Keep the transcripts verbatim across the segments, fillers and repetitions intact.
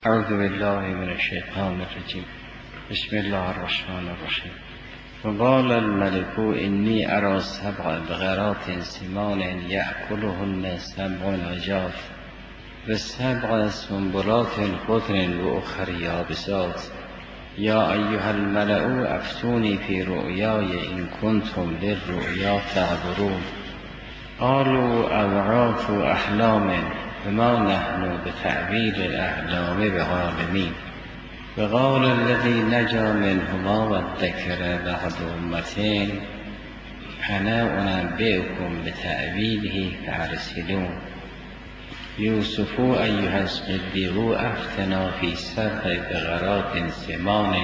اعوذ بالله من الشیطان الرجیم. بسم الله الرحمن الرحیم. وقال الملك انی اری سبع بقرات سمان یأکلهن سبع عجاف و سبع سنبلات خضر و اخر یابسات یا ایها الملأ افتونی فی رؤیای ان کنتم للرؤیا تعبرون. قالوا اضغاث احلام وما نحن بتأویل الاحلام بعالمین. وقال الذی نجا منهما وادکر بعد امتین انا انبئکم بتأویله فارسلون. یوسف ایها الصدیق افتنا فی سبع بقرات سمان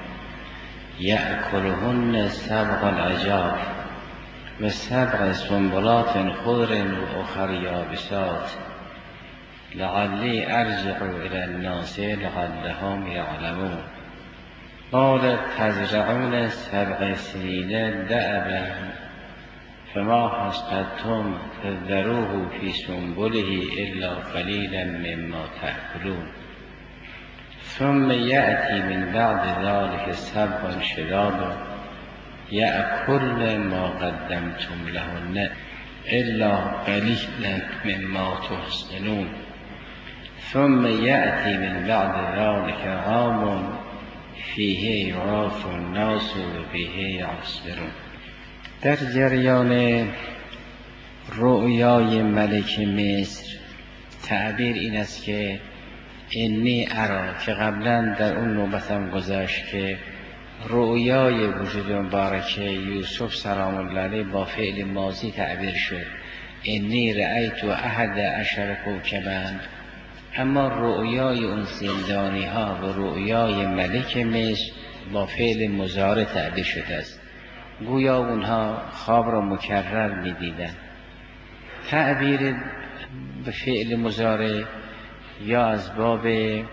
یأکلهن سبع عجاف و سبع سنبلات خضر و اخر یابسات لعلی ارجع الی الناس لعلهم یعلمون. قال تزرعون سبع سنین دأبا فما حصدتم فذروه فی سنبله الا قلیلا مما تأکلون. ثم یأتی من بعد ذلك سبع شداد یأکلن ما قدمتم لهن الا قلیلا مما تحصنون. ثم یأتی من بعد ذلك عام فیه یغاث الناس و فیه یعصرون. در جریان رؤیای ملک مصر تعبیر این است که انی ارا، که قبلا در اون نوبتم گذشت که رؤیای وجود مبارک یوسف سلام الله علیه با فعل ماضی تعبیر شد، انی رأیت احد عشر کوکبا. اما رؤیای اون زندانی ها و رؤیای ملک مصر با فعل مضارع تعبیر شده است، گویا اونها خواب را مکرر می دیدن. تعبیر به فعل مضارع یا از باب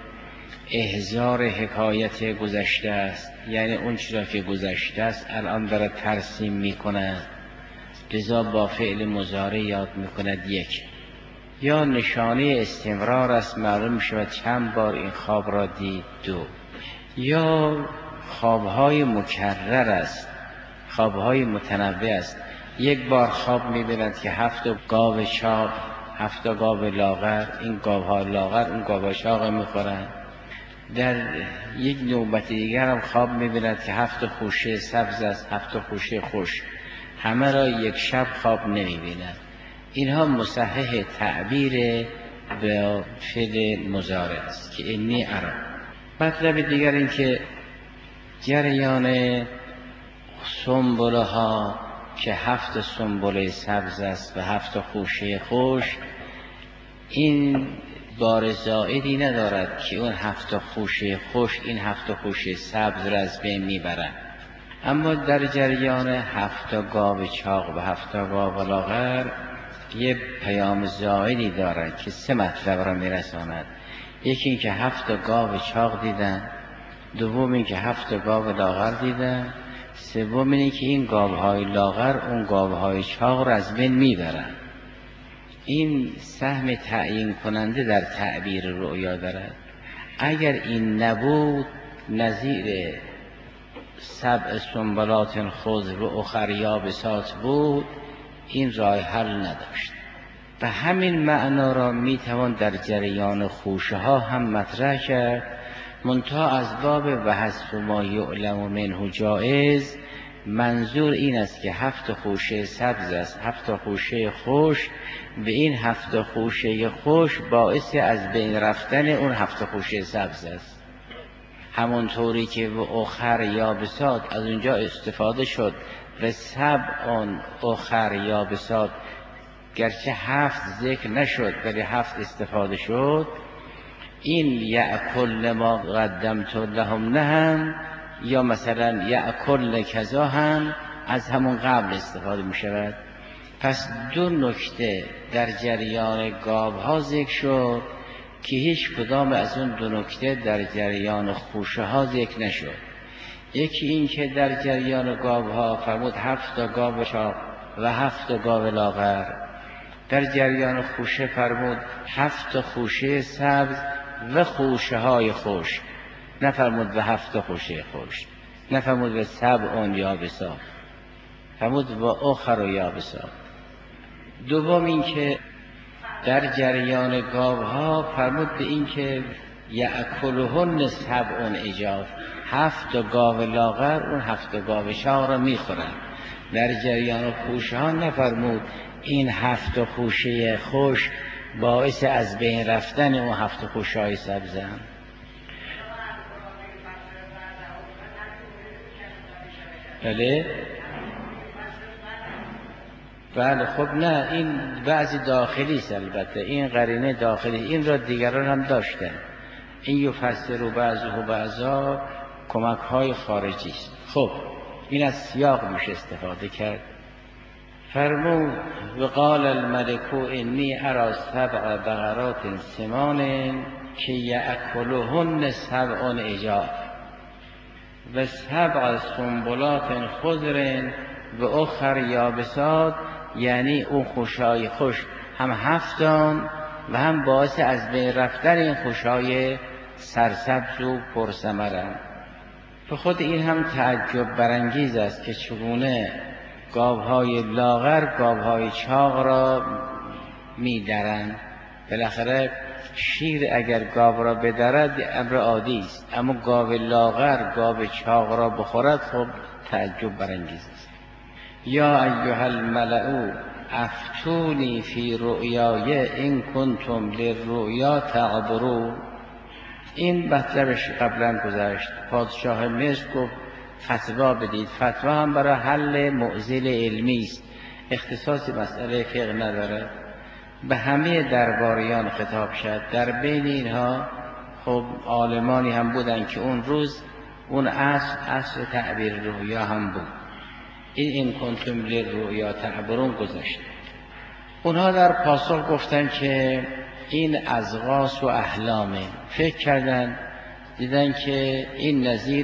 احضار حکایت گذشته است، یعنی اون چیزا که گذشته است الان داره ترسیم می کند، لذا با فعل مضارع یاد می کند. یک، یا نشانه استمرار است، معلوم می شود چند بار این خواب را دید. دو، یا خوابهای مکرر است، خوابهای متنوع است. یک بار خواب می بیند که هفت گاو چاق، هفت گاو لاغر، این گاوها لاغر اون گاوها چاق می خورند. در یک نوبت دیگر هم خواب می بیند که هفت خوشه سبز است، هفت خوشه خشک، همه را یک شب خواب نمی بیند. اینها مصحح تعبیر به فعل مضارع است که انی ارا. مطلب دیگر این که جریان سنبله ها که هفت سنبله سبز است و هفت خوشه خشک، این بار زائدی ندارد که اون هفت خوشه خشک این هفت خوشه سبز را از بین میبرند. اما در جریان هفت گاو چاق و هفت گاو لاغر یه پیام زائدی دارد که سه مطلب را میرساند. یکی این که هفت گاو چاق دیدن، دوم این که هفت گاو لاغر دیدن، سوم اینه که این گاوهای لاغر اون گاوهای چاق را از بین میبرند. این سهم تعیین کننده در تعبیر رؤیا دارد. اگر این نبود، نظیر سبع سنبلات خضر و اخر یابسات بود، این راه حل نداشت. و همین معنا را میتوان در جریان خوشه ها هم مطرح کرد، منتها از باب و حذف ما یعلم منه جایز. منظور این است که هفت خوشه سبز است، هفت خوشه خشک، به این هفت خوشه خشک باعث از بین رفتن اون هفت خوشه سبز است. همونطوری که و اخر یابسات از اونجا استفاده شد و سبع اخر یابسات، گرچه هفت ذکر نشد ولی هفت استفاده شد. این یأکل ما قدمت لهم نه هم، یا مثلا یأکل کذا هم از همون قبل استفاده می شود. پس دو نکته در جریان گاو ها ذکر شد که هیچ کدام از اون دو نکته در جریان خوشه ها ذکر نشد. یکی این که در جریان گاو ها فرمود هفت گاو چاق و هفت گاو لاغر، در جریان خوشه فرمود هفت خوشه سبز و خوشه های خوش، نفرمود و هفت خوشه خوش، نفرمود و سبع یابسات، فرمود و اخر یابسات. دوم این که در جریان گاوها فرمود به این که یأکلهن سبع عجاف، هفت گاو لاغر اون هفت گاو شاه را میخورن. در جریان خوشه ها نفرمود این هفت خوشه خوش باعث از بین رفتن اون هفت خوشه های سبزن. بله بله خب نه، این بعضی داخلی است، البته این قرینه داخلی، این را دیگران هم داشتن. این یفسر و بعضه و بعضا کمک های خارجی است. خب این از سیاق میشه استفاده کرد. فرمود و قال الملک انی اری سبع بقرات سمان که یأکلهن سبع عجاف و سبع سنبلات خضر و اخر یابسات، یعنی اون خوشهای خوش هم هفتان و هم باعث از بین رفتن این خوشهای سرسبز و پرثمرند. به خود این هم تعجب برانگیز است که چگونه گاوهای لاغر گاوهای چاق را میدرند. بالاخره شیر اگر گاو را بدرد امر عادی است، اما گاو لاغر گاو چاق را بخورد خب تعجب برانگیز است. یا ایها الملأ افتونی فی رؤیای این کنتم للرؤیا تعبرون. این مطلبش قبلا گذشت. پادشاه مصر گفت فتوا بدید. فتوا هم برای حل معضل علمی است، اختصاص مسئله فقه نداره. به همه درباریان خطاب شد. در بین اینها خب عالمانی هم بودن که اون روز اون اصل اصل تعبیر رؤیا هم بود. این این کنتم للرؤیا تعبرون گذاشت. اونها در پاسخ گفتن که این ازغاث و احلامه. فکر کردن دیدن که این نظیر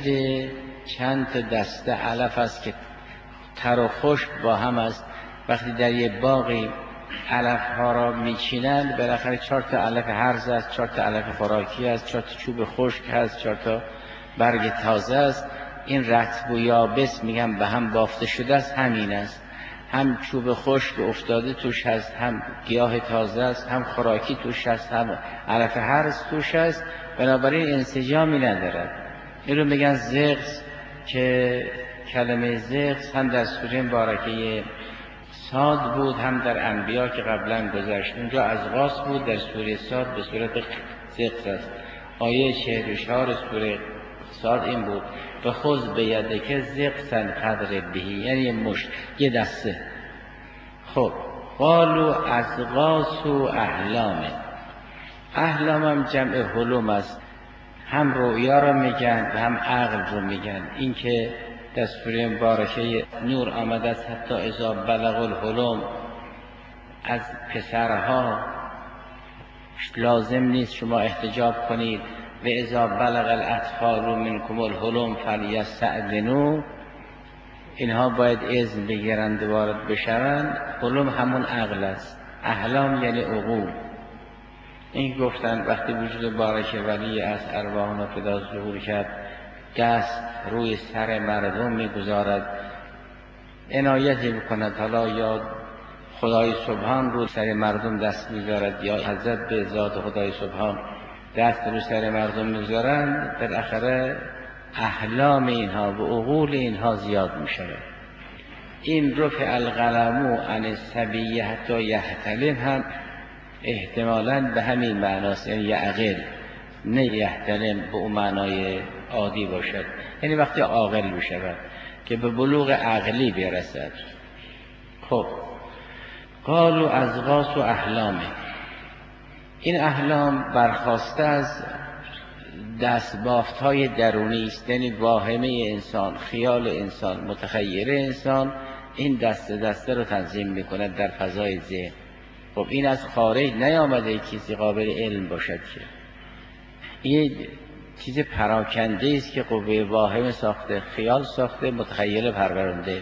چند دسته علف است که تر و خشک با هم است. وقتی در یه باقی علف ها را میچینند بالاخره چهار تا علف هرز است، چهار تا علف خوراکی است، چهار تا چوب خشک هست، چهار تا برگ تازه است. این رطب و یابس میگن به هم بافته شده است، همین است. هم چوب خشک افتاده توش هست، هم گیاه تازه است، هم خوراکی توش هست، هم علف هرز توش هست. بنابراین انسجامی ندارد. این رو میگن زغز، که کلمه زغز هم در سوره مبارکه صاد بود، هم در انبیا که قبلا گذشت. اونجا ازغاث بود، در سوره صاد به صورت زغز است. آیه چهل و چهار سوره صاد این بود به خود به یدک زغزن قدر بهی، یعنی مشت، یه دسته. خب قالو ازغاث و احلامه. احلام هم جمع حلم است، هم رؤیا رو میگن و هم عقل رو میگن. این که در سوره مبارکه نور آمده است حتی اذا بلغ الحلم، از پسرها لازم نیست شما احتجاب کنید. و اذا بلغ الاطفال منکم الحلم فلیستأذنوا، اینها باید اذن بگیرند وارد بشوند. حلم همون عقل است، احلام یعنی عقول. این گفتن وقتی وجود بارک ولی از ارواحنا فدا ظهور کرد، دست روی سر مردم میگذارد، عنایتی میکند. حالا یا خدای سبحان روی سر مردم دست میگذارد یا حضرت به ذات خدای سبحان دست روی سر مردم میگذارند، بالاخره احلام اینها و عقول اینها زیاد میشود. این رفع القلم عن الصبی حتی یحتلم هم احتمالاً به همین معناست، یعنی یعقل، نه یحتلم به اون معنای عادی باشد، یعنی وقتی عاقل بشود که به بلوغ عقلی برسد. خب قالوا ازغاث و احلامه. این احلام برخواسته از دستبافت های درونی است، یعنی واهمه انسان، خیال انسان، متخیل انسان این دسته دسته رو تنظیم میکند در فضای ذهن. خب این از خارج نیامده کسی قابل علم باشد، که این چیز پراکنده است که قوه واهمه ساخته، خیال ساخته، متخیل پرورنده.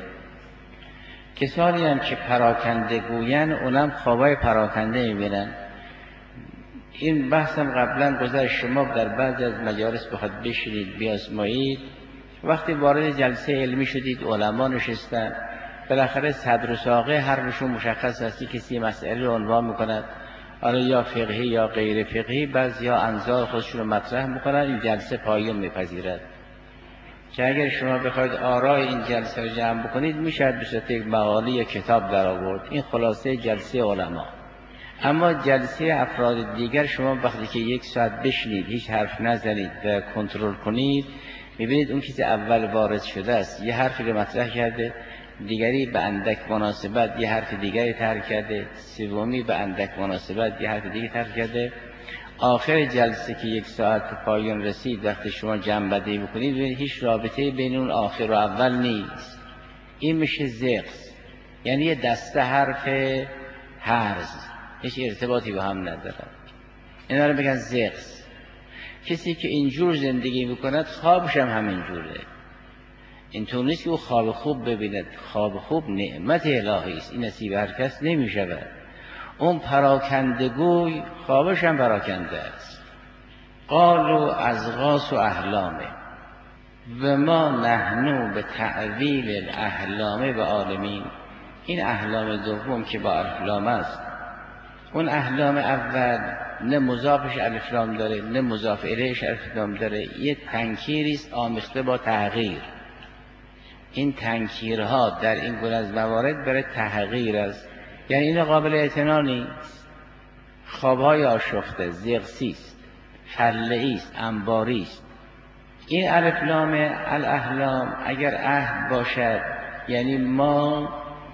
کسانی هم که پراکنده گوین اونم خوابای پراکنده میبینن. این بحثم قبلا گذشت، شما در بعضی از مجالس بخواد بشینید بیاسمایید، وقتی وارد جلسه علمی شدید علما نشستن، بالاخره صدر و ساقه حرفشون مشخص هستی، کسی مسئله رو عنوان میکند، حالا یا فقهی یا غیر فقهی، بعضی یا انظار خودشون رو مطرح میکنن، این جلسه پایان میپذیرد. که اگر شما بخواید آرای این جلسه رو جمع بکنید میشه به صورت یک مقاله یا کتاب در آورد. این خلاصه جلسه علما. اما جلسه افراد دیگر شما وقتی که یک ساعت بشنید هیچ حرف نزنید و کنترل کنید، میبینید اون کسی اول وارد شده است یه حرفی رو مطرح کرده، دیگری به اندک مناسبت یه حرف دیگری طرح کرده، سومی به اندک مناسبت یه حرف دیگری طرح کرده. آخر جلسه که یک ساعت به پایان رسید، وقتی شما جمع‌بندی بکنید ببینید هیچ رابطه بین اون آخر و اول نیست. این میشه زغز، یعنی یه دسته حرف هرز، هیچ ارتباطی با هم ندارد. اینا رو بگن زغز. کسی که اینجور زندگی میکند خوابش هم همینجوره. اینطور نیست که او خواب خوب ببیند، خواب خوب نعمت الهی است، این نصیب هر کس نمیشود. اون پراکندگوی خوابش هم پراکنده است. قالوا اضغاث و احلامه و ما نحنو به تعویل الاحلام و عالمین. این احلام دوم که با احلام است، اون احلام اول نه مضافش الف لام داره نه مضاف الیهش الف لام داره، یه تنکیری است آمیخته با تغییر. این تنکیرها در این گونه از موارد برای تحقیر است، یعنی این قابل اعتنا نیست. خوابهای آشفته، زغسی است، فله‌ای است، انباری است. این الف لام الاحلام اگر عهد باشد، یعنی ما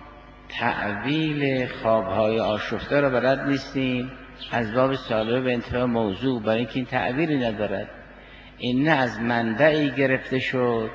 تعویل خوابهای آشفته را بلد نیستیم، از باب سالبه به انتفاع موضوع، برای اینکه این تعویلی ندارد. این نه از منبعی گرفته شد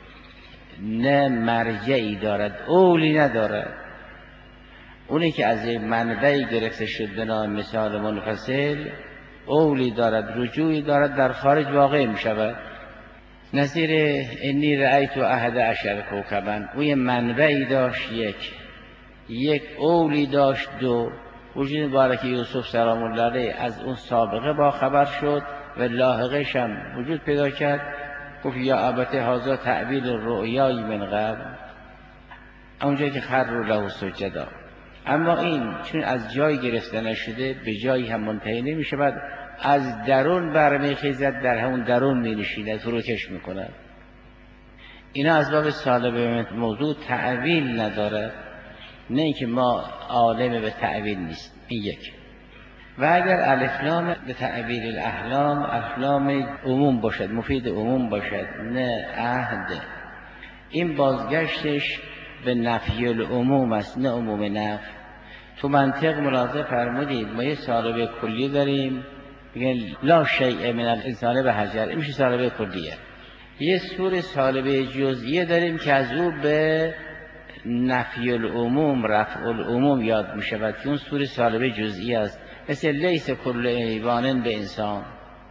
نه مرجعی دارد، اولی ندارد. اونی که از یک منبعی گرفته شد به نام مثال منفصل، اولی دارد، رجوعی دارد، در خارج واقع می شود. نظیر انی رأیت احد عشر کوکبا، او یه منبعی داشت، یک یک اولی داشت، دو. وجود مبارک یوسف سلام الله علیه از اون سابقه با خبر شد و لاحقش هم وجود پیدا کرد. گفت یا ابته هذا تعبیل الرؤیای من قبل، اونجایی که خروا له سجدا. اما این چون از جای گرفته نشده به جایی هم منتهی نمی شود، از درون برمیخیزد، در همون درون می نشیند، فروکش می کند. اینا از باب سالبه موضوع تعویل ندارد، نه اینکه ما عالم به تعویل نیست. این یک. و اگر الفلام به تعبیر الاحلام احلام عموم باشد، مفید عموم باشد، نه عهد، این بازگشتش به نفی العموم است، نه عموم نفی. تو منطق ملاحظه فرمودید ما یه سالبه کلی داریم، میگن لا شیء من الانسان به حجر، این میشه سالبه کلیه. یه سور سالبه جزئیه داریم که از او به نفی العموم رفع العموم یاد میشود، که اون سور سالبه جزئی است. مثل لیس کل حیوان به انسان.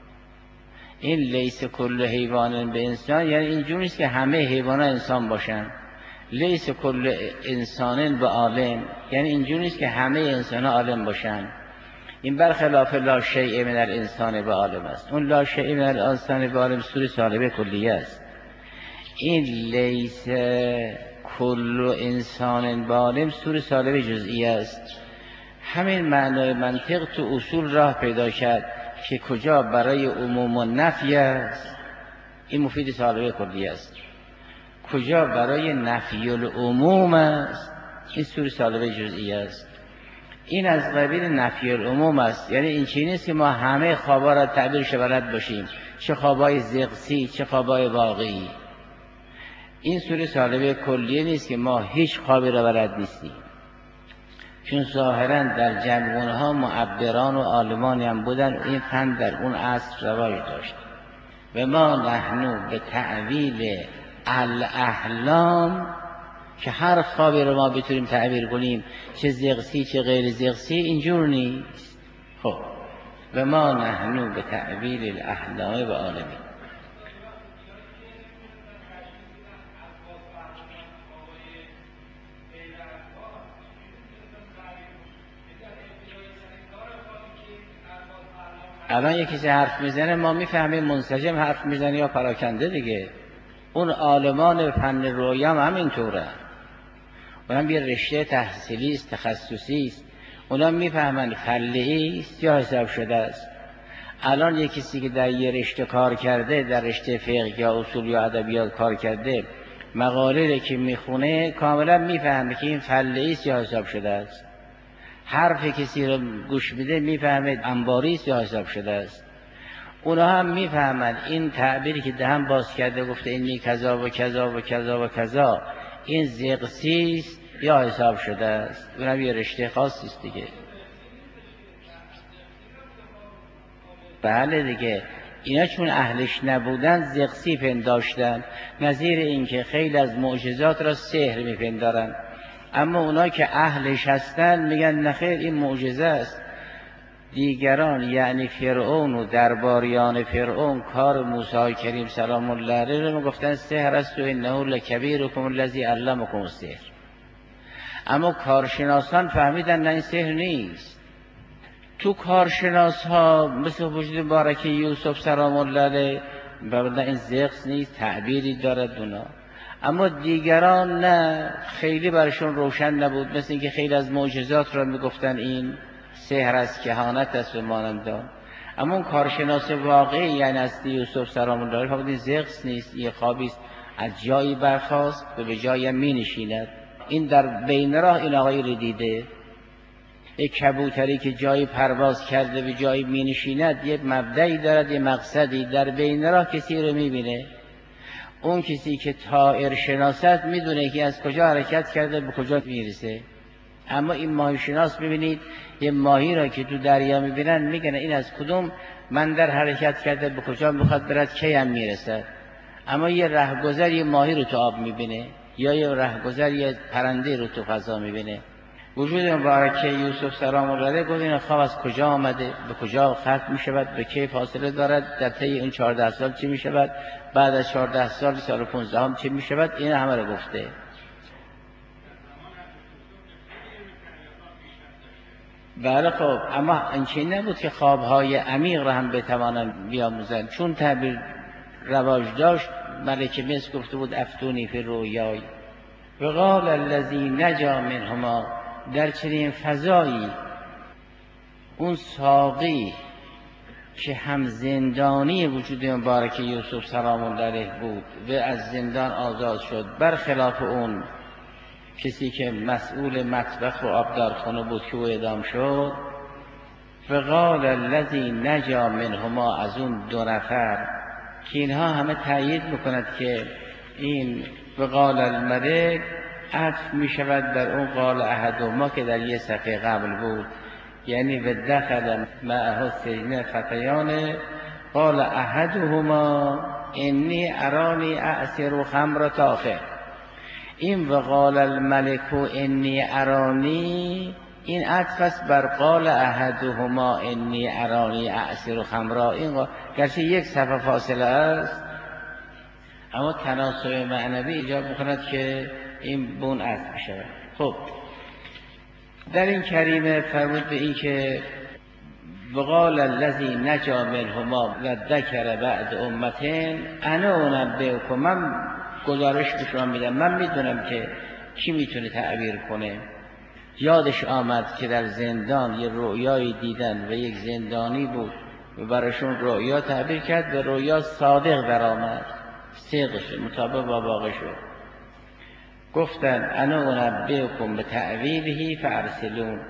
این لیس کل حیوان به انسان یعنی اینجور نیست که همه حیوانات انسان باشن. لیس کل انسان به عالم یعنی اینجور نیست که همه انسان عالم باشن. این برخلاف لا شیء من الانسان به عالم است. اون لا شیء من الانسان به عالم سور سالبه کلیه است. این لیس کل انسان به عالم سور سالبه جزئی است. همین معنای منطق تو اصول راه پیدا کرد که کجا برای عموم و نفی است، این مفید سالبه کلیه است. کجا برای نفی العموم است، این سور سالبه جزئی است. این از قبیل نفی العموم است، یعنی این چیزی نیست که ما همه خوابا را تعبیرش بلد باشیم، چه خوابای زغسی چه خوابای واقعی. این سور سالبه کلیه نیست که ما هیچ خوابی را بلد نیستیم، چون ظاهرا در جمعونه ها معبران و عالمانی هم بودن و این فن در اون عصر رواج داشت. و ما نحنو به تعویل الاحلام، که هر خوابی رو ما بتونیم تعبیر کنیم، چه زغسی چه غیر زغسی، اینجور نیست. خب و ما نحنو به تعویل الاحلام و عالمین. الان یکی کسی حرف میزنه ما میفهمیم منسجم حرف میزنه یا پراکنده دیگه. اون عالمان فن رؤیا هم همینطوره، اونم یه رشته تحصیلی است، تخصصی است، اونم میفهمن فلهی است یا حساب شده است. الان یک کسی که در یه رشته کار کرده، در رشته فقه یا اصول یا ادبیات کار کرده، مقاله که میخونه کاملا میفهمه که این فلهی است یا حساب شده است. حرف کسی رو گوش میده میفهمه انباری است یا حساب شده است. اونا هم میفهمن این تعبیری که دهن باز کرده گفته اینی کذا و کذا و کذا و کذا، این زقسی است یا حساب شده است. اونم یه رشته خاصی است دیگه. بله دیگه، اینا چون اهلش نبودن زقسی پنداشتن، نظیر اینکه خیلی از معجزات را سحر میپندارن. اما اونا که اهلش هستن میگن نخیر این معجزه است. دیگران یعنی فرعون و درباریان فرعون کار موسی کریم سلام الله علیه رو میگفتن سحر است و انه لکبیرکم الذی علمکم السحر. اما کارشناسان فهمیدن نه این سحر نیست. تو کارشناس ها مثل وجود مبارک یوسف سلام الله علیه ببینن این زقس نیست، تعبیری دارد اونا. اما دیگران نه، خیلی برشون روشن نبود، مثل اینکه خیلی از معجزات را میگفتن این سحر است، کهانت است و مانندان. اما اون کارشناس واقعی یعنی از یوسف سلام الله علیه این زقس نیست، این خوابی است، از جایی برخاست و به جایی می نشیند. این در بین راه این آقایی رو دیده، یک کبوتری که جایی پرواز کرده به جایی می نشیند، یک مبدعی دارد، یک مقصدی. در بین راه کسی رو می بینه. اون کسی که طائر شناست میدونه که از کجا حرکت کرده به کجا میرسه. اما این ماهی شناس ببینید یه ماهی را که تو دریا میبینن میگن این از کدوم بندر حرکت کرده به کجا میخواد برد کی هم میرسه. اما یه رهگذر یه ماهی رو تو آب میبینه، یا یه رهگذر یه پرنده رو تو فضا میبینه. وجود مبارک یوسف سلام الله علیه گفت این خواب از کجا آمده، به کجا ختم میشود، به کی فاصله دارد، در طی این چهارده سال چی میشود، بعد از چهارده سال سال پانزده هم چی میشود، این همه رو گفته. بله خب، اما این نبود که خوابهای عمیق را هم بتوانند بیاموزند. چون تعبیر رواج داشت، ملک مصر گفته بود افتونی فی رویای و قال الذی نجا منهما. در چنین فضایی اون ساقی که هم زندانی وجود مبارک یوسف سلام الله علیه بود و از زندان آزاد شد، برخلاف اون کسی که مسئول مطبخ و آبدارخانه بود که او اعدام شد. فقال الذی نجا منهما، از اون دو نفر که اینها همه تأیید میکند که این فقال الملک عطف می شود در اون قال احدهما که در یه صفحه قبل بود، یعنی و دخل معه السجن فتیان قال احدهما انی ارانی اعصر خمرة آخر. این و قال الملک انی ارانی، این عطف است بر قال احدهما انی ارانی اعصر خمرا. این گرچه یک صفحه فاصله است اما تناسب معنوی ایجاب میکند که این بون عطف بشود. خب در این کریمه فرمود به این که وقال الذی نجا منهما و ذکر بعد امتین انا انبئکم، من گزارش به شما میدم، من میدونم که کی میتونه تعبیر کنه. یادش آمد که در زندان یه رؤیایی دیدن و یک زندانی بود و براشون رؤیا تعبیر کرد و رؤیا صادق درآمد، صدق شد، مطابق با واقع شد. گفتن انا انبئکم بتأویله فارسلون.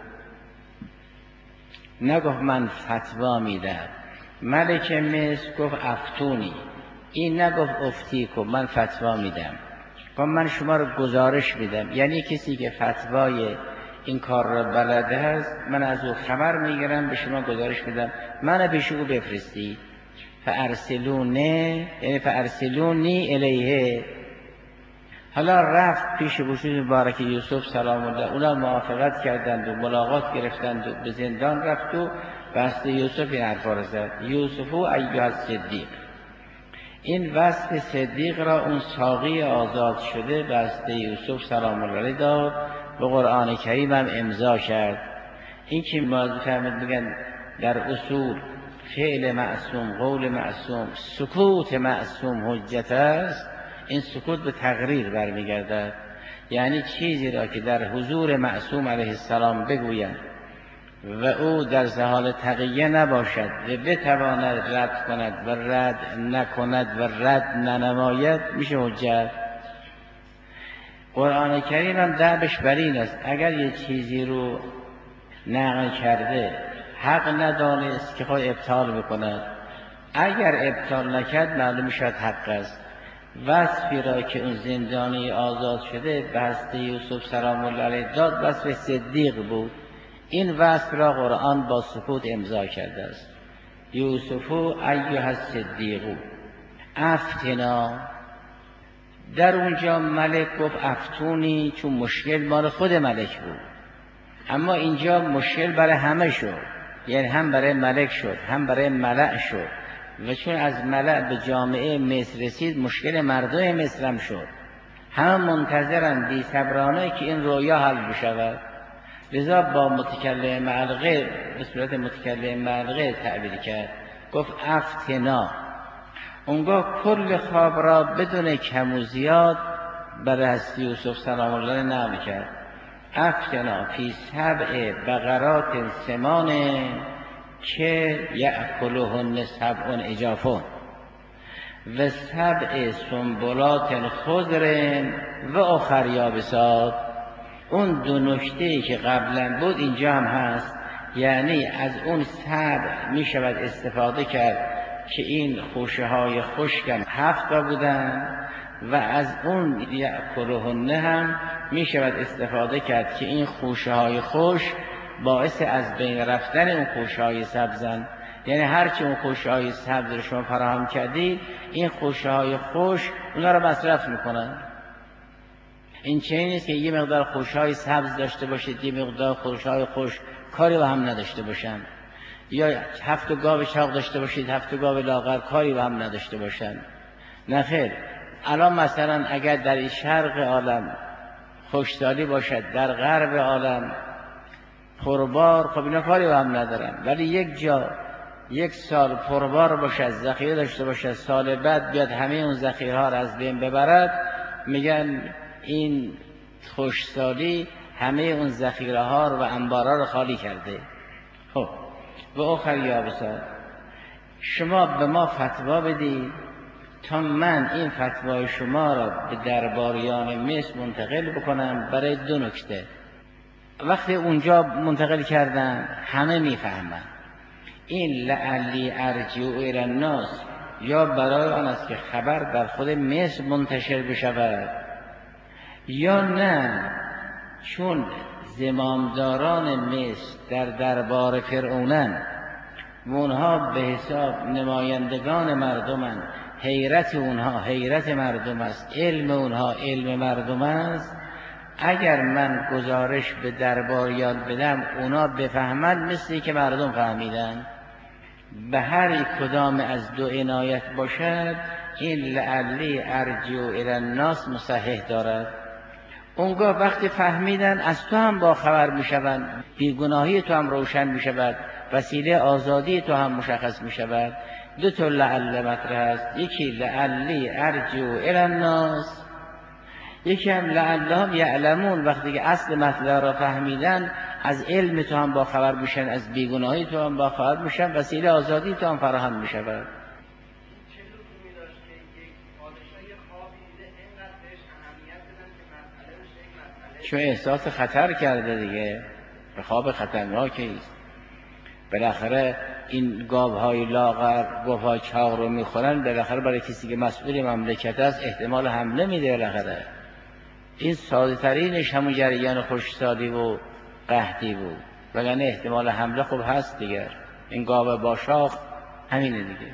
نگفت من فتوا میدم. ملک مصر گفت افتونی، این نگفت افتیکم من فتوا میدم، گفت من شما رو گزارش میدم. یعنی کسی که فتوای این کار را بلده هست من از او خبر میگیرم به شما گزارش میدم، من پیش او بفرستی. فارسلونه یعنی فارسلونی الیه. حالا رفت پیش وجود مبارک یوسف سلام الله، اونا موافقت کردند و ملاقات گرفتند و به زندان رفت و وصف یوسف این حرفا را زد. یوسف ایها الصدیق، این وصف صدیق را اون ساقی آزاد شده وصف یوسف سلام الله علیه داد و قرآن کریم هم امضا کرد. این که ما فهمید میگن در اصول فعل معصوم، قول معصوم، سکوت معصوم حجت است، این سکوت به تقریر برمیگردد. یعنی چیزی را که در حضور معصوم علیه السلام بگوید و او در حال تقیه نباشد و بتواند رد کند و رد نکند و رد ننماید، میشه حجت. قرآن کریم هم دعبش بر این است، اگر یه چیزی رو نقل کرده حق ندانست که خود ابطال بکند، اگر ابطال نکرد معلوم شد حق است. وصفی را که اون زندانی آزاد شده به هسته یوسف سلام الله علیه داد، وصف صدیق بود. این وصف را قرآن با سکوت امضا کرده است. یوسفو ایها الصدیق افتنا. در اونجا ملک گفت افتونی، چون مشکل مال خود ملک بود، اما اینجا مشکل برای همه شد، یعنی هم برای ملک شد هم برای ملأ شد، و چون از ملأ به جامعه مصر رسید مشکل مردم مصر هم شد. همه منتظرن بی صبرانه که این رویا حل بشود. لذا با متکلم مع الغیب به صورت متکلم مع الغیب تعبیر کرد، گفت افتنا. اونگاه کل خواب را بدون کم و زیاد برای هستی یوسف سلام الله نقل کرد. افتنا فی سبع بقرات سمان که یأکلهن سبع عجافون و سبع سنبلات خضر و اخر یابسات. اون دو نکته‌ای که قبلا بود اینجا هم هست، یعنی از اون سبع می شود استفاده کرد که این خوشه های خشکم هفت تا بودن، و از اون یأکلهن هم می شود استفاده کرد که این خوشه های خشک باعث از بین رفتن اون خوشه های سبزن. یعنی هرچی اون خوشه های سبز رو شما فراهم کردید، این خوشه های خشک اونا رو مصرف میکنن. این چه نیست که یه مقدار خوشه های سبز داشته باشید، یه مقدار خوشه های خشک کاری با هم نداشته باشن، یا هفت گاو چاق داشته باشید هفت گاو لاغر کاری با هم نداشته باشن. نه خیر. الان مثلا اگر در شرق عالم خشکسالی باشد، در غرب عالم پربار، خب اینا کاری با هم ندارن. ولی یک جا یک سال پربار باشد، ذخیره داشته باشد، سال بعد بیاد همه اون ذخیره ها را از بین ببرد، میگن این خشکسالی همه اون ذخیره ها و انبارها رو خالی کرده. خب و آخر یابسات، شما به ما فتوا بدید تا من این فتوای شما را به درباریان مصر منتقل بکنم برای دو نکته. وقتی اونجا منتقل کردن همه میفهمن این لعلی ارجع الی الناس، یا برای آن است که خبر در خود مصر منتشر بشود، یا نه چون زمامداران مصر در دربار فرعونن و اونها به حساب نمایندگان مردمن، حیرت اونها حیرت مردم است، علم اونها علم مردم است. اگر من گزارش به درباریان بدم اونا بفهمند مثلی که مردم فهمیدن. به هر کدام از دو عنایت باشد این لعلی ارجع الی الناس مصحح دارد. اونگاه وقتی فهمیدن از تو هم با خبر میشوند، بیگناهی تو هم روشن میشود، وسیله آزادی تو هم مشخص میشود. دو تا لعل مطرح است، یکی لعلی ارجع الی الناس، یکی هم لعلهم یعلمون. وقتی که اصل مطلب را فهمیدن از علم تو هم با خبر میشن، از بیگناهی تو هم با خبر میشن، وسیله آزادی تو هم فراهم میشود. چون احساس خطر کرده دیگه، به خواب خطرناکی است. بالاخره این گاوهای لاغر گاوهای چاق رو میخورن، بالاخره برای کسی که مسئول مملکت است احتمال حمله میده. بالاخره این ساده ترینش همون جریان خشکسالی و قحطی بود، وگرنه احتمال حمله خوب هست دیگه. این گاو با شاخ همینه دیگه.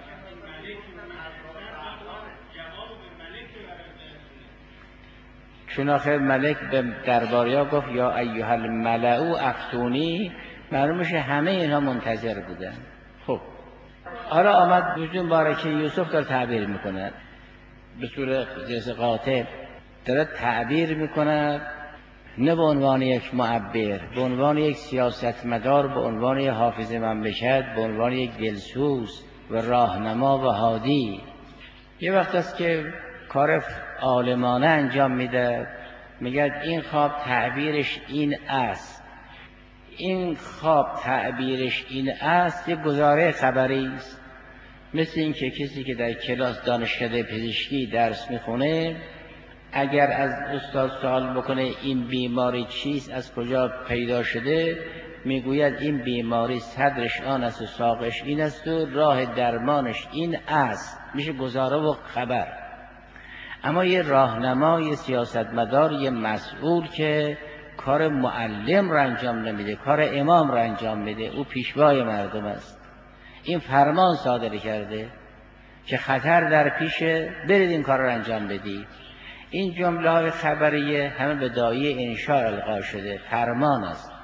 چون آخر ملک به درباریا گفت یا ایها الملأ افتونی، معلوم میشه همه اینها منتظر بودن. خب حالا آمد وجود بارکه یوسف داره تعبیر میکنه به صورت جز قاطع، داره تعبیر میکنه نه به عنوان یک معبر، به عنوان یک سیاستمدار، به عنوان یک حافظ مملکت، به عنوان یک دلسوز و راهنما و هادی. یه وقت است که کار عالمانه انجام میده، میگه این خواب تعبیرش این است، این خواب تعبیرش این است، یک گزاره خبری است. مثل این که کسی که در کلاس دانشکده پزشکی درس میخونه، اگر از استاد سوال بکنه این بیماری چیست، از کجا پیدا شده، میگوید این بیماری صدرش آن است و ساقش این است و راه درمانش این است، میشه گزاره و خبر. اما یه راهنما، یه سیاستمدار، یه مسئول که کار معلم را انجام نمیده، کار امام را انجام میده، او پیشوای مردم است. این فرمان صادر کرده که خطر در پیشه، برید این کار را انجام بدید. این جمله های خبریه همه به دایه انشاء القا شده، فرمان است.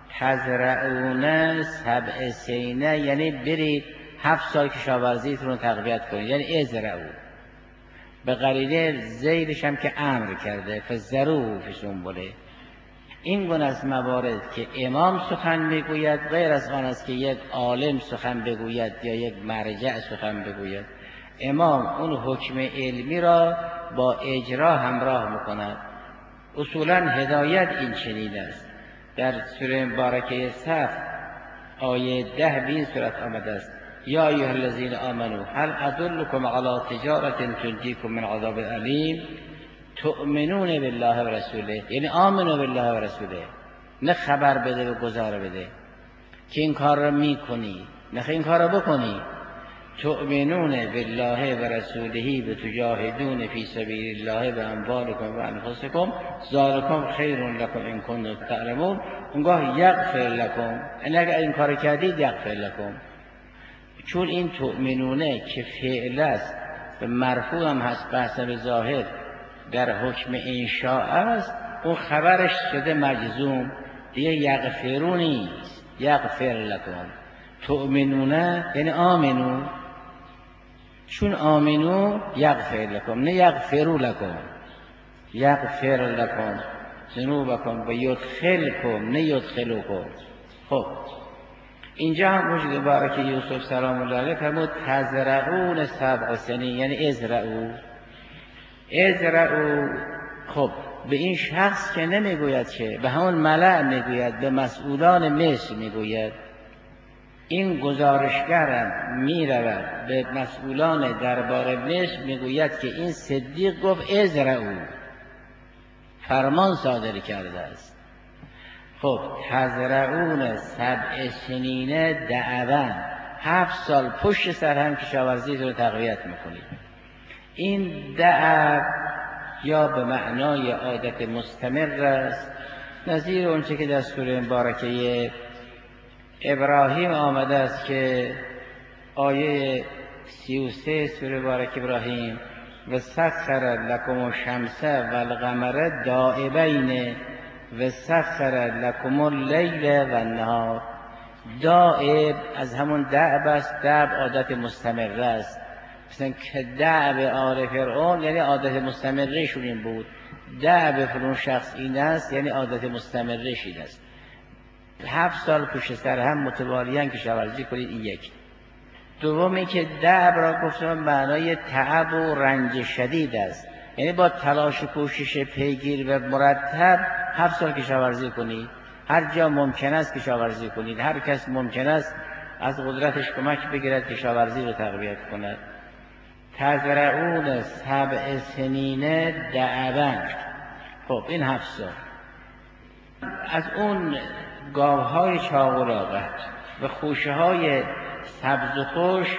تزرعون سبع سینه یعنی برید هفت سال کشاورزیتون رو تقویت کنید، یعنی ازرعو. به قرینه زیدش هم که امر کرده، فزرعوا فی سنبله. این گونه از موارد که امام سخن میگوید غیر از آن است که یک عالم سخن بگوید یا یک مرجع سخن بگوید. امام اون حکم علمی را با اجرا همراه میکند. اصولا هدایت این چنین است. در سوره مبارکه صف آیه ده به این صورت آمده است: یا ایها الذین آمنوا هل ادلکم علی تجارة تنجیکم من عذاب الیم تؤمنون بالله و رسوله، یعنی آمنوا بالله و رسوله، نه خبر بده و گزاره بده که این کار را میکنی، نه این کار را بکنی. تؤمنون بالله و رسوله بتجاهدون فی سبیل الله باموالکم و انفسکم ذالکم خیر لکم ان کنتم تعلمون. اونگاه یغفر لکم، یعنی اگر این کار کردید یغفر لکم. چون این تؤمنونه که فعل است و مرفوع هم هست به حسب ظاهر در حکم انشاء است، اون خبرش شده مجزوم دیگه، یغفرون نیست، یغفر لکم. تؤمنونه یعنی آمنو، چون آمنو یغفر لکم، نه یغفرو لکم، یغفر لکم ذنوبکم و یدخلکم، نه یدخلکم. خب اینجا هم وجود مبارک یوسف سلام الله علیه فرمود تزرعون سبع سنین، یعنی ازرعو. ازرعو خب به این شخص که نمیگوید، که به همون ملأ میگوید، به مسئولان مصر میگوید. این گزارشگرم میرود به مسئولان دربار مصر میگوید که این صدیق گفت ازرعو، فرمان صادر کرده است. خب تزرعون سبع سنین دعوا، هفت سال پشت سر هم کشاورزی رو تقویت میکنید. این دعو یا به معنای عادت مستمر است، نظیر اونچه که در سوره مبارکه ابراهیم آمده است که آیه سی و سه سوره مبارکه ابراهیم و سخر لکم الشمس و القمر دائبین و سخر لکم اللیل و النهار. دائب از همون دعب است، دعب عادت مستمر است، مثلا که دعب آل فرعون یعنی عادت مستمرشون این بود، دعب فلان شخص این است یعنی عادت مستمرش این است. هفت سال پشت سر هم متوالیاً کشاورزی کنید، این یک. دومی که دعب را گفتم معنای تعب و رنج شدید است، یعنی با تلاش و کوشش پیگیر و مرتب هفت سال کشاورزی کنید، هر جا ممکن است کشاورزی کنید، هر کس ممکن است از قدرتش کمک بگیرد کشاورزی رو تقویت کند. تزرعون سبع سنین دعوا. خب این هفت سال از اون گاوهای چاقولاغت و خوشه های سبز و خوش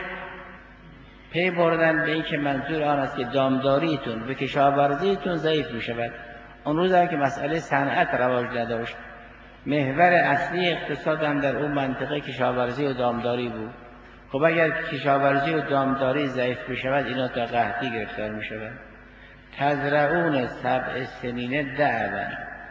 پی بردن به این که منظور آن است که دامداریتون و کشاورزیتون ضعیف می شود. اون روز هم که مسئله صنعت رواج نداشت، محور اصلی اقتصاد هم در اون منطقه کشاورزی و دامداری بود. خب اگر کشاورزی و دامداری ضعیف می شود، اینا تا قحطی گرفتار می شود. تزرعون سبع سنین دعوا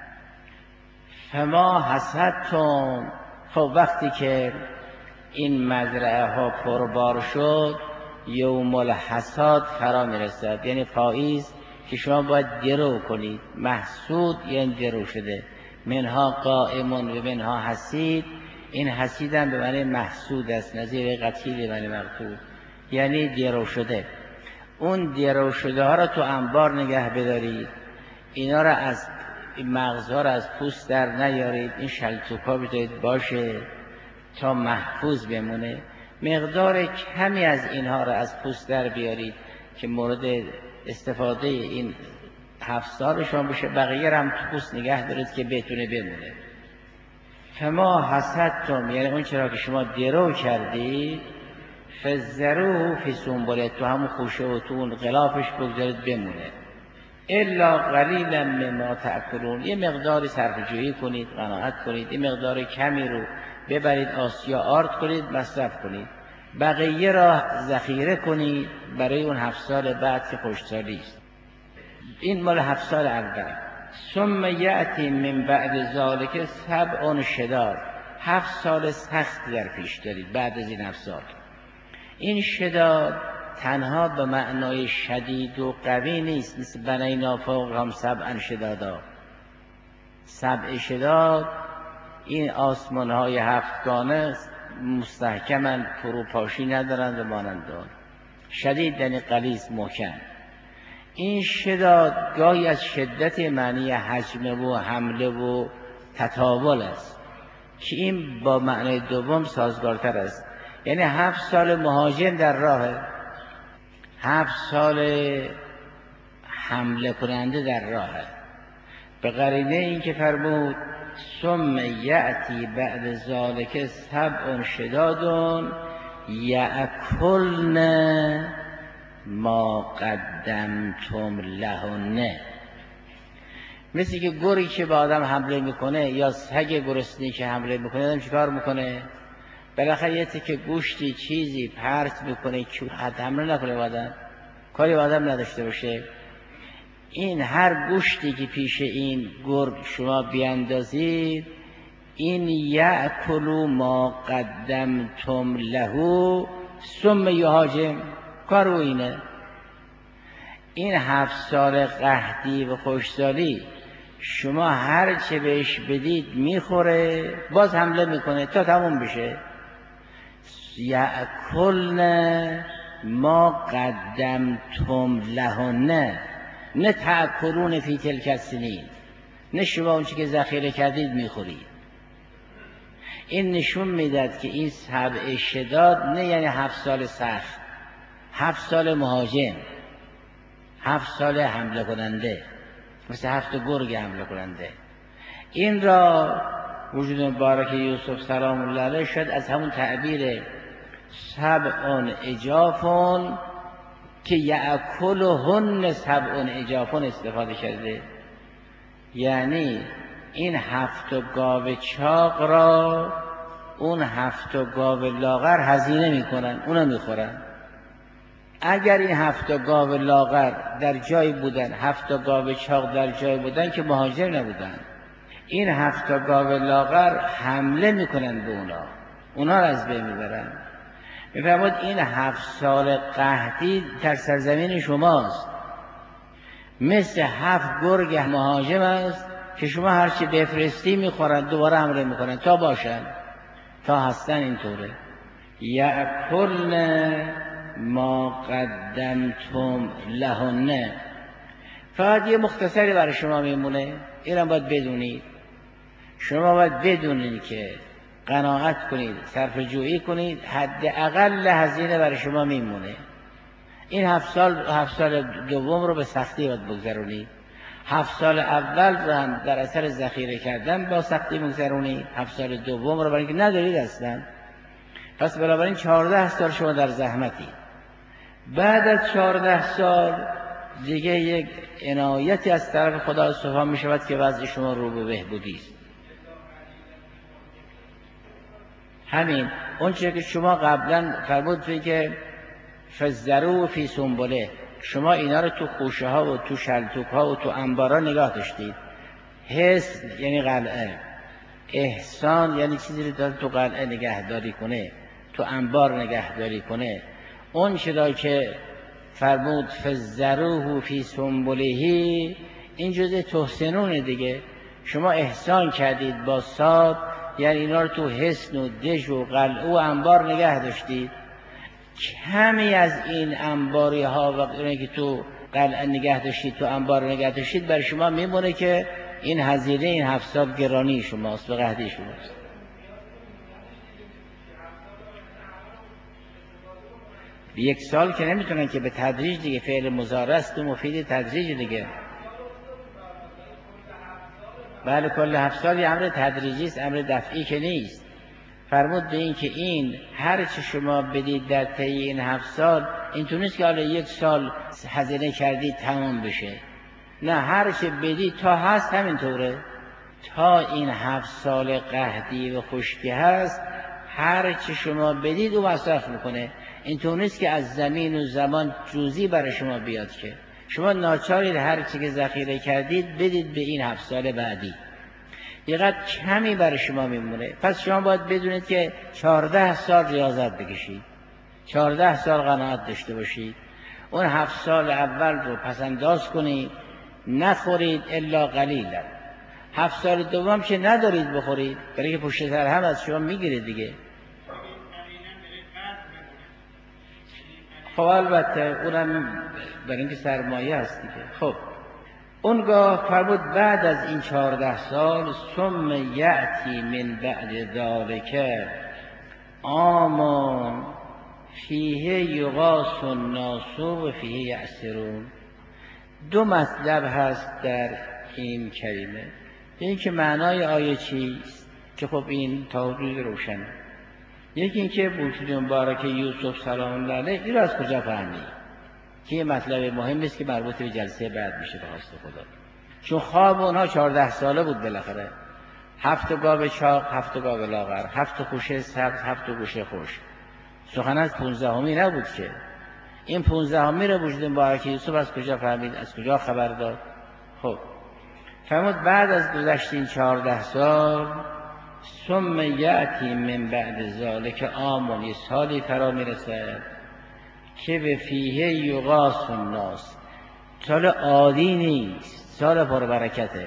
فما حصدتم. خب وقتی که این مزرعه ها پربار شد، یوم الحصاد فرا می رسد، یعنی پاییز که شما باید درو کنید. محصود یعنی درو شده، منها قائمون و منها حسید. این حسید هم به معنی محسود است، نظیر قتیل به معنی مقتول، یعنی درو شده. اون درو شده ها را تو انبار نگه بدارید، اینا را از مغزها را از پوست در نیارید، این شلتوک ها بدارید باشه تا محفوظ بمونه. مقدار کمی از اینها را از پوست در بیارید که مورد استفاده این هفت سالشان بشه، بقیه را هم تو پوست نگه دارید که بتونه بمونه. فما حسدتم، یعنی اون چرا که شما درو کردید، فذروه فی سنبله، تو همون خوشه و تو اون غلافش بگذارید بمونه. الا قلیلا مما تأکلون، یه مقداری صرفه جویی کنید، قناعت کنید، یه مقدار کمی رو ببرید آسیا آرد کنید، مصرف کنید، بقیه را ذخیره کنید برای اون هفت سال بعد که خشکسالی است. این مال هفت سال اول. ثم یأتی من بعد ذالک سبع شداد، هفت سال سخت در پیش دارید بعد از این هفت سال. این شداد تنها به معنای شدید و قوی نیست، مثل بنینا فوقهم سبعا شدادا. سبع شداد این آسمان های هفتگانه مستحکمن، فروپاشی ندارند و مانندان. شدید یعنی غلیظ محکم. این شداد گاهی از شدت معنی حجم و حمله و تطاول است که این با معنی دوم سازگارتر است. یعنی هفت سال مهاجم در راه، هفت سال حمله کننده در راه. به قرینه این که فرمود ثم یأتی بعد ذالک سبع شداد یأکلن ما قدمتم لهن. مثل که گوری که به آدم حمله میکنه یا سگ گرسنه‌ای که حمله میکنه، آدم چیکار میکنه؟ بالاخره یه تیکه گوشتی چیزی پرت میکنه که حد حمله نکنه، آدم کاری به آدم نداشته باشه. این هر گوشتی که پیش این گرگ شما بیاندازید، این یأکلوا ما قدمتم له ثم یهاجم، کار او اینه. این هفت سال قحطی و خشکسالی شما هر چه بهش بدید میخوره، باز حمله میکنه تا تموم بشه. یأکلن ما قدمتم لهن، نه تأکلون فی تلک السنین، نه شما اون چی که ذخیره کردید میخورید. این نشون میداد که این سبع شداد نه یعنی هفت سال سخت، هفت سال مهاجم، هفت سال حمله کننده، مثل هفت گرگ حمله کننده. این را وجود مبارک یوسف سلام الله علیه شد از همون تعبیر سبع اجافون که یأکلهن سبع اجافون استفاده کرده. یعنی این هفت گاو چاق را اون هفت گاو لاغر هزینه میکنن، اونا میخورن. اگر این هفت گاو لاغر در جای بودن، هفت گاو چاق در جای بودن که مهاجر نبودن، این هفت گاو لاغر حمله میکنن به اونا، اونا را از بین میبرن. میفرمود این هفت سال قحطی در سرزمین شماست، مثل هفت گرگ مهاجم است که شما هرچی بفرستی میخورن، دوباره حمله میکنن تا باشن، تا هستن. اینطوره. یأکلن ما قدمتم لهن. فقط یه مختصری برای شما میمونه، اینم باید بدونید. شما باید بدونید که قناعت کنید، صرف جویی کنید، حداقل هزینه برای شما میمونه. این هفت سال هفت سال دوم رو به سختی باید بگذرونید. هفت سال اول رو هم در اثر ذخیره کردن با سختی بگذرونید. هفت سال دوم رو برای اینکه ندارید اصلا. پس بنابراین چهارده سال شما در زحمتی. بعد از چهارده سال دیگه یک عنایتی از طرف خدا سبحانه می شود که وضع شما رو به بهبودی است. همین اون چیزی که شما قبلا فرمود که فذروه فی سنبله، شما اینا رو تو خوشه ها و تو شلتوک ها و تو انبارا نگاه داشتید. حس یعنی قلعه، احسان یعنی چیزی رو داره تو قلعه نگهداری کنه، تو انبار نگهداری کنه. اون چیزی که فرمود فذروه فی سنبله، این جزء تحسنون دیگه. شما احسان کردید با صاد، یعنی اینا رو تو حصن و دژ و قلعه و انبار نگه داشتید. کمی از این انباری ها و اونایی که تو قلعه نگه داشتید، تو انبار نگه داشتید، برای شما میمونه که این هزینه این هفت سال گرانی شماست و قحطی شماست. یک سال که نمیتونن که، به تدریج دیگه، فعل مضارع است و مفید تدریج دیگه. بله کل هفت سال یه امر تدریجی است، امر دفعی که نیست. فرمود به این که این هر چی شما بدید در طی این هفت سال، این تو نیست که حالا یک سال هزینه کردید تمام بشه، نه، هر چی بدید تا هست همینطوره، تا این هفت سال قحطی و خشکی هست هر چی شما بدید او مصرف میکنه. این تو نیست که از زمین و زمان جوزی برای شما بیاد، که شما ناچارید هر چی که ذخیره کردید بدید به این هفت سال بعدی. یقدر کمی برای شما میمونه. پس شما باید بدونید که چهارده سال ریاضت بکشید، چهارده سال قناعت داشته باشید. اون هفت سال اول رو پس انداز کنید، نخورید الا قلیلا. هفت سال دوم که ندارید بخورید، برای که پشت سر هم از شما میگیرید دیگه. خب البته اونم برای اینکه سرمایه هست دیگه. خب اونگاه فرمود بعد از این چهارده سال ثم یأتی من بعد ذالک عام فیه یغاث الناس و فیه یعصرون. دو مطلب هست در این کلمه. این که معنای آیه چیست که خب این تا حدود روشنه. یکی این که وجود مبارک یوسف سلام الله علیه این را از کجا فهمید، که یه مطلب مهم است که مربوط به جلسه بعد میشه به خواست خدا. چون خواب اونها چهارده ساله بود بالاخره، هفت گاو چاق، هفت گاو لاغر، هفت خوشه سبز، هفت گوشه خوش. سخن از پونزدهمی نبود که. این پونزدهمی را وجود مبارک یوسف از کجا فهمید، از کجا خبر داد؟ خب فرمود بعد از گذشت این چهارده سال ثم یأتی من بعد ذالک عام، یه سالی فرا میرسد که به فیه یغاث الناس، سال عادی نیست، سال پربرکته.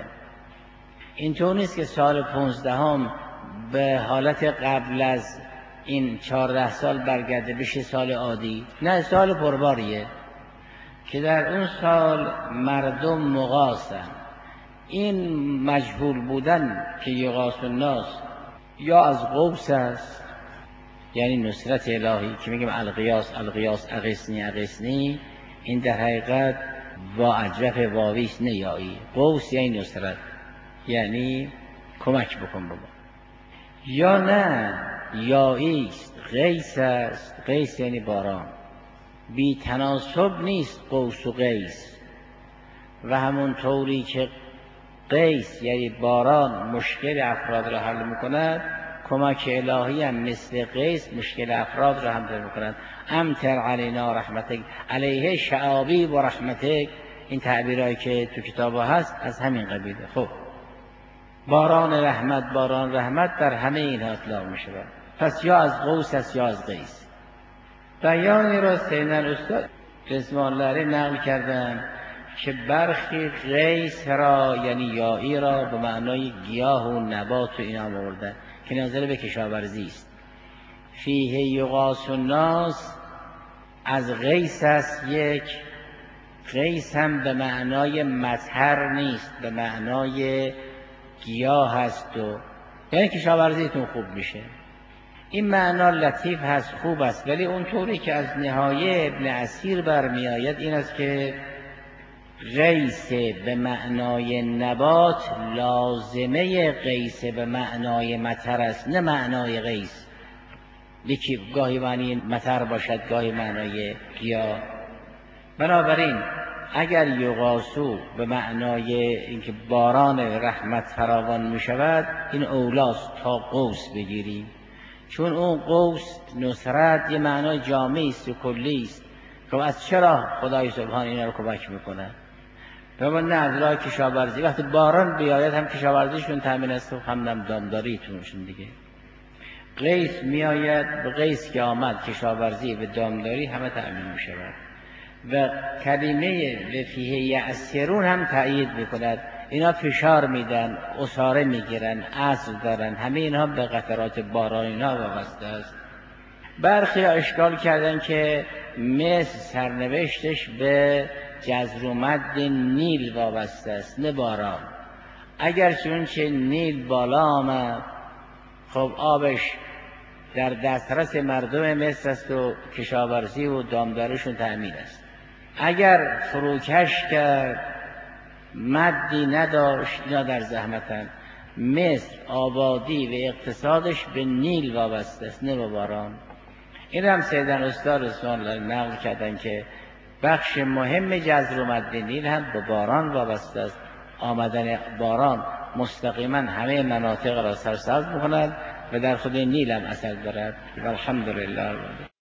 اینطور نیست که سال پونزدهم به حالت قبل از این چهارده سال برگرده بشه سال عادی، نه، سال پرباریه که در اون سال مردم مغاثن. این مجهول بودن که یغاث الناس یا از قوس است، یعنی نصرت الهی که میگیم القیاس القیاس اغثنی اغثنی، این در حقیقت با اجرف واویست، نه یایی. قوس یعنی نصرت، یعنی کمک بکن بابا. یا نه یاییست، قیس است. قیس یعنی باران، بی تناسب نیست قوس و قیس. و همون طوری که قیس یعنی باران مشکل افراد را حل میکند، کمک الهی هم مثل قیس مشکل افراد را هم حل میکند. امطر علینا رحمتک، علیه شعابی و رحمتک، این تعبیرهایی که تو کتاب هست از همین قبیله. خب باران رحمت، باران رحمت در همه اینها اطلاق می شود. پس یا از قوس است یا از قیس. بیانی را سینن استاد رضوان الله علیه نقل کردن که برخی قیس را یعنی یایی را به معنای گیاه و نبات و اینا آوردن که ناظر به کشاورزی است. فیه یغاث الناس از قیس است. یک قیس هم به معنای مطر نیست، به معنای گیاه هست و یعنی کشاورزیتون خوب میشه. این معنا لطیف هست، خوب است، ولی اونطوری که از نهایه ابن اسیر برمی آید این است که قیس به معنای نبات لازمه قیس به معنای مطر است، نه معنای قیس. یکی گاهی معنی مطر باشد، گاهی معنای گیاه. بنابراین اگر یغاثو به معنای اینکه باران رحمت فراوان می شود، این اولاست تا قوس بگیریم، چون اون قوس نصرت یه معنای جامعی است و کلی است. خب از چرا خدای سبحان اینا رو کمک میکنه؟ به من نه از راه کشاورزی، وقتی باران بیاید هم کشاورزیشون تامین است و هم دامداریتونشون دیگه. قیس میآید، به قیس که آمد کشاورزی و دامداری همه تامین می شود. و کلمه و فیه یعصرون هم تأیید میکند اینا فشار میدن، اساره میگیرن، اصل دارن، همه اینها به قطرات باران اینا وابسته است. برخی اشکال کردن که مصر سرنوشتش به جزر و مد نیل وابسته است نه باران. اگر چون چه نیل بالا آمد خب آبش در دسترس مردم مصر است و کشاورزی و دامداریشون تأمین است. اگر فروکش کرد مدی نداشت اینا در زحمتن. مصر آبادی و اقتصادش به نیل وابسته است نه به باران. این هم سیدن استاد رضوان الله نقل کردن که بخش مهم جزر و مد نیل هم به باران وابسته است. آمدن باران مستقیما همه مناطق را سرسبز می‌کند و در خود نیل هم اثر دارد. الحمدلله.